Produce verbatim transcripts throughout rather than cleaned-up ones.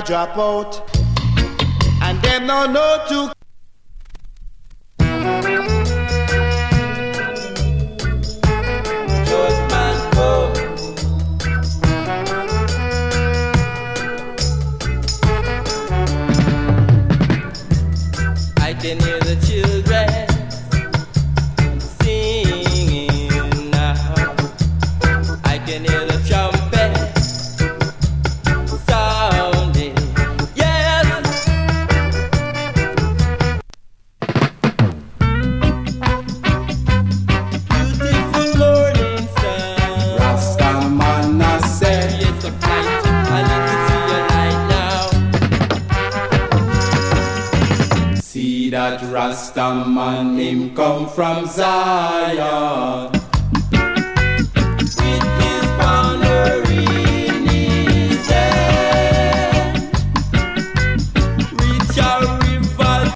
drop out, and them no know to. Judgment come. I can hear the children singing now. I can hear the trumpet sounding. Yes. Beautiful morning sun. Rastaman I said, Yes, a flight. I need to see your light now. see that Rastaman him come from Zion. With his banner in his hand, reach a river.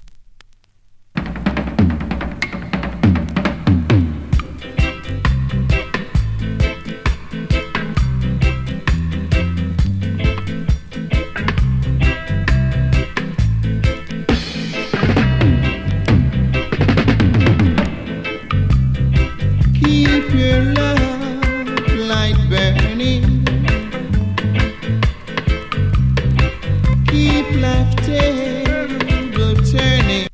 Keep your love light burning. Keep life table turning.